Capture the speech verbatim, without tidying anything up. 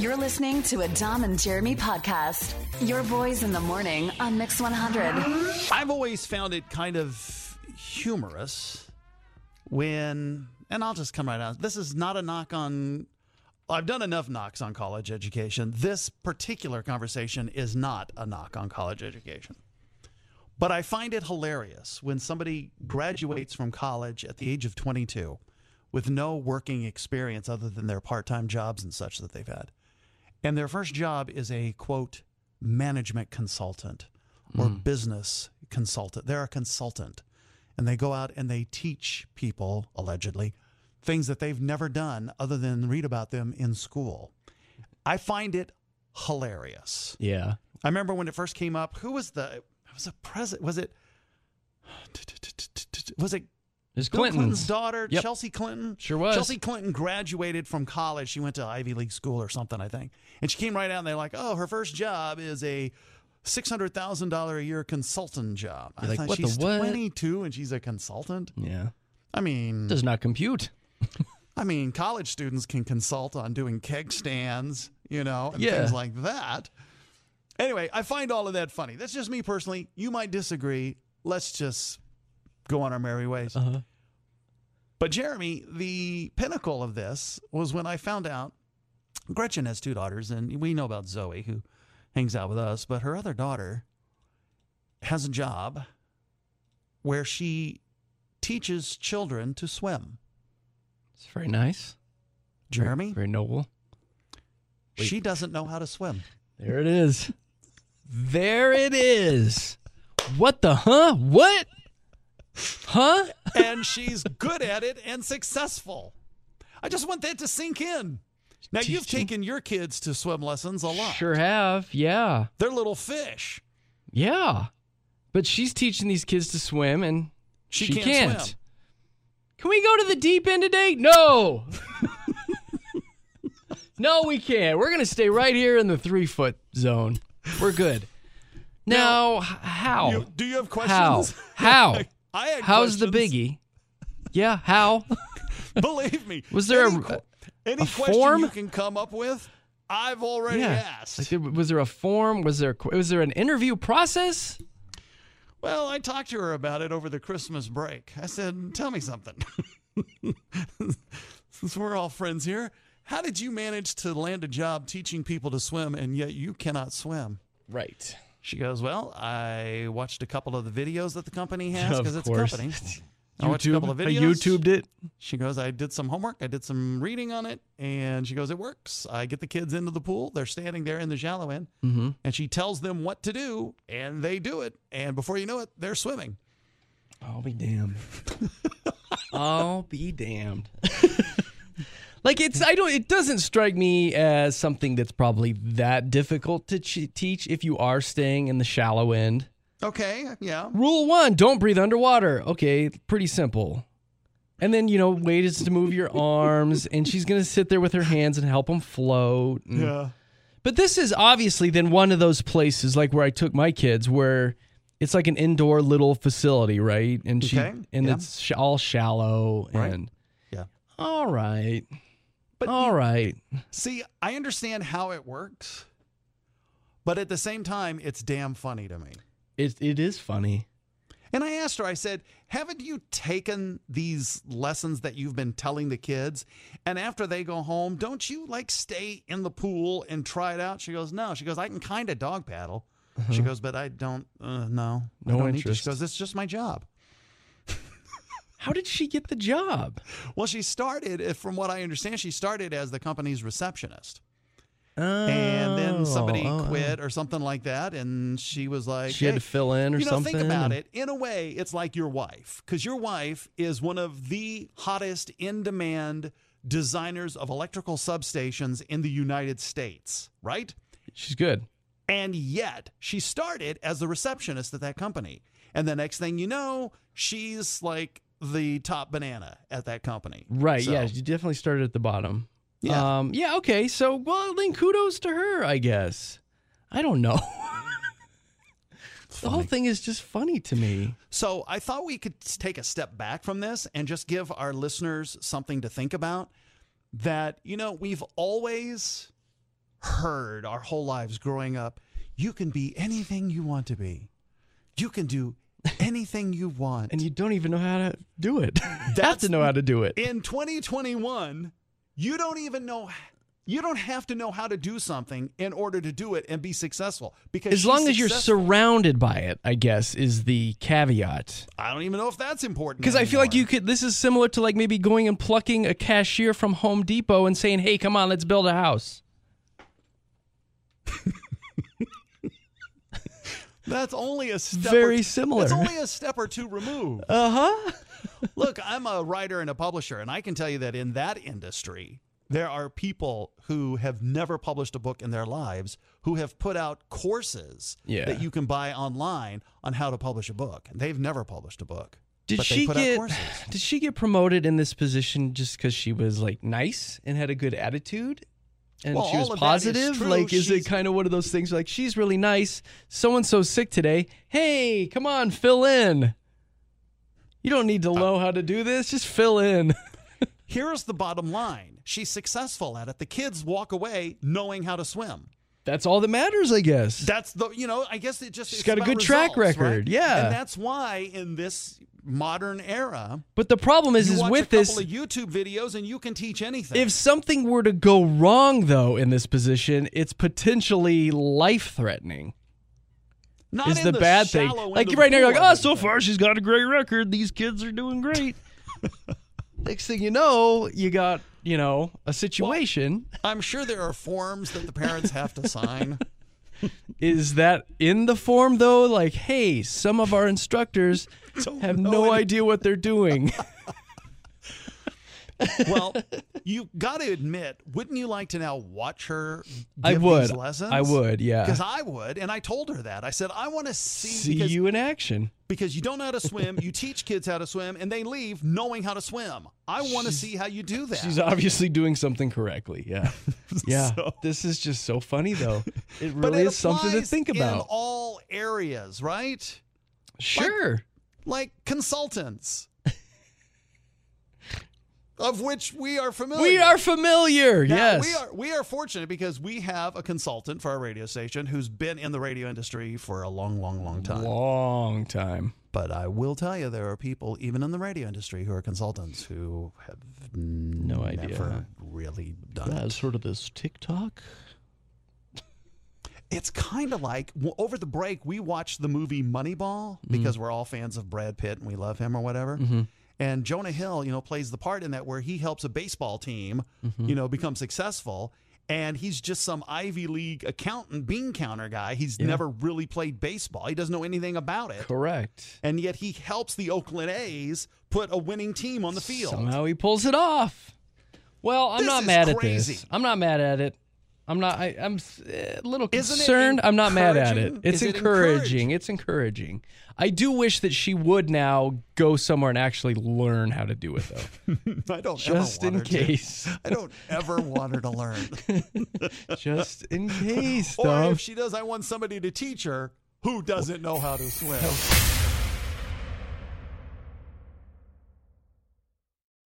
You're listening to a Dom and Jeremy podcast. Your boys in the morning on Mix one hundred. I've always found it kind of humorous when, and I'll just come right out. This is not a knock on, I've done enough knocks on college education. This particular conversation is not a knock on college education. But I find it hilarious when somebody graduates from college at the age of twenty-two with no working experience other than their part-time jobs and such that they've had. And their first job is a, quote, management consultant or mm. business consultant. They're a consultant. And they go out and they teach people, allegedly, things that they've never done other than read about them in school. I find it hilarious. Yeah. I remember when it first came up, who was the... Was it president? Was it? Was it? It's Bill Clinton's. Clinton's daughter, Yep. Chelsea Clinton. Sure was. Chelsea Clinton graduated from college. She went to Ivy League school or something, I think. And she came right out and they're like, "Oh, her first job is a six hundred thousand dollar a year consultant job." You're I like, thought what the she's what? twenty-two and she's a consultant. Yeah. I mean, Does not compute. I mean, college students can consult on doing keg stands, you know, and Yeah. things like that. Anyway, I find all of that funny. That's just me personally. You might disagree. Let's just go on our merry ways. Uh-huh. But Jeremy, the pinnacle of this was when I found out Gretchen has two daughters, and we know about Zoe, who hangs out with us, but her other daughter has a job where she teaches children to swim. It's very nice. Jeremy? Very, very noble. Wait. She doesn't know how to swim. There it is. There it is. What the huh? What? Huh? And she's good at it and successful. I just want that to sink in. Now, Teaching. you've taken your kids to swim lessons a lot. Sure have. Yeah. They're little fish. Yeah. But she's teaching these kids to swim, and She, she, can't, can't. swim. Can we go to the deep end today? No. No, we can't. We're going to stay right here in the three-foot zone. We're good. Now, Now, h- how? You, do you have How? questions? How? I had How's the questions. biggie? Yeah, how? Believe me. Was there any, a- que- any a question form? you can come up with, I've already yeah. asked. Like, did- was there a form? Was there was there an interview process? Well, I talked to her about it over the Christmas break. I said, tell me something. Since we're all friends here, how did you manage to land a job teaching people to swim and yet you cannot swim? Right. She goes, well, I watched a couple of the videos that the company has Of because it's course. a company. I watched a YouTube. couple of I videos. YouTubed it. She goes, I did some homework. I did some reading on it. And she goes, it works. I get the kids into the pool. They're standing there in the shallow end. Mm-hmm. And she tells them what to do, and they do it. And before you know it, they're swimming. I'll be damned. I'll be damned. Like it's, I don't. It doesn't strike me as something that's probably that difficult to ch- teach if you are staying in the shallow end. Okay, yeah. Rule one: don't breathe underwater. Okay, pretty simple. And then you know, ways to move your arms, and she's gonna sit there with her hands and help them float. and- Yeah. But this is obviously then one of those places like where I took my kids, where it's like an indoor little facility, right? And she Okay, and yeah. it's sh- all shallow Right. and Yeah. all right. But All you- right. See, I understand how it works, but at the same time, it's damn funny to me. It it is funny. And I asked her, I said, haven't you taken these lessons that you've been telling the kids? And after they go home, don't you like stay in the pool and try it out? She goes, no. She goes, I can kind of dog paddle. She goes, but I don't, uh, no. I No don't need to. interest. She goes, it's just my job. How did she get the job? Well, she started, if- from what I understand, she started as the company's receptionist. Oh, And then somebody oh, oh. quit or something like that. And she was like, She had to "Hey, fill in or you know, something. think about and- it. In a way, it's like your wife, because your wife is one of the hottest in-demand designers of electrical substations in the United States, right? She's good. And yet, she started as the receptionist at that company. And the next thing you know, she's like the top banana at that company. Right. So, Yeah. She definitely started at the bottom. Yeah. Um, yeah. Okay. So, well, then kudos to her, I guess. I don't know. The whole funny. thing is just funny to me. So I thought we could take a step back from this and just give our listeners something to think about. That, you know, we've always heard our whole lives growing up, you can be anything you want to be. You can do anything you want. And you don't even know how to do it. You have That's- to know how to do it. In twenty twenty-one, you don't even know, you don't have to know how to do something in order to do it and be successful. Because As she's long as you're successful. surrounded by it, I guess, is the caveat. I don't even know if that's important. Because I feel like anymore. you could, this is similar to like maybe going and plucking a cashier from Home Depot and saying, hey, come on, let's build a house. That's only a step. Very or, similar. That's only a step or two removed. Uh-huh. Look, I'm a writer and a publisher, and I can tell you that in that industry, there are people who have never published a book in their lives who have put out courses Yeah. that you can buy online on how to publish a book. And they've never published a book. Did but they she put out get courses. did she get promoted in this position just because she was like nice and had a good attitude? And Well, she was all of that is positive? true. Like, is She's- it kind of one of those things like she's really nice? So-and-so's sick today. Hey, come on, fill in. You don't need to know how to do this. Just fill in. Here's the bottom line. She's successful at it. The kids walk away knowing how to swim. That's all that matters, I guess. That's the, you know, I guess it just She's it's got a about good track results, record, right? yeah. And that's why in this modern era, But the problem is, you is watch with a couple this, of YouTube videos and you can teach anything. if something were to go wrong, though, in this position, it's potentially life-threatening. Not Is in the, bad thing. shallow end Like, of right the now, you're like, pool, I oh, would so say. far she's got a great record. These kids are doing great. Next thing you know, you got, you know, a situation. I'm sure there are forms that the parents have to sign. Is that in the form, though? Like, hey, some of our instructors Don't have know no any- idea what they're doing. Well, you got to admit, wouldn't you like to now watch her give I would. these lessons? I would, yeah. Because I would, and I told her that. I said, I want to see, See because, you in action. because you don't know how to swim, you teach kids how to swim, and they leave knowing how to swim. I want to see how you do that. She's obviously doing something correctly. Yeah. Yeah. So- This is just so funny, though. It But really it is something to applies think in about. all areas, right? Sure. Like consultants, of which we are familiar. We are familiar. Now, Yes. we are we are fortunate because we have a consultant for our radio station who's been in the radio industry for a long, long, long time. Long time. But I will tell you, there are people even in the radio industry who are consultants who have no idea, never huh? really done it. That's sort of this TikTok. It's kind of like w- over the break we watched the movie Moneyball because we're all fans of Brad Pitt and we love him or whatever. And Jonah Hill, you know, plays the part in that where he helps a baseball team, you know, become successful. And he's just some Ivy League accountant, bean counter guy. He's never really played baseball. He doesn't know anything about it. Correct. And yet he helps the Oakland A's put a winning team on the field. Somehow he pulls it off. Well, I'm This not is mad crazy. at this. I'm not mad at it. I'm not. I, I'm a little Isn't it concerned. I'm not mad at it. encouraging? It's Is it encouraging. encouraging? It's encouraging. I do wish that she would now go somewhere and actually learn how to do it, though. I don't Just ever in want her to. case. I don't ever want her to learn. Just in case, Or though. if she does, I want somebody to teach her who doesn't know how to swim.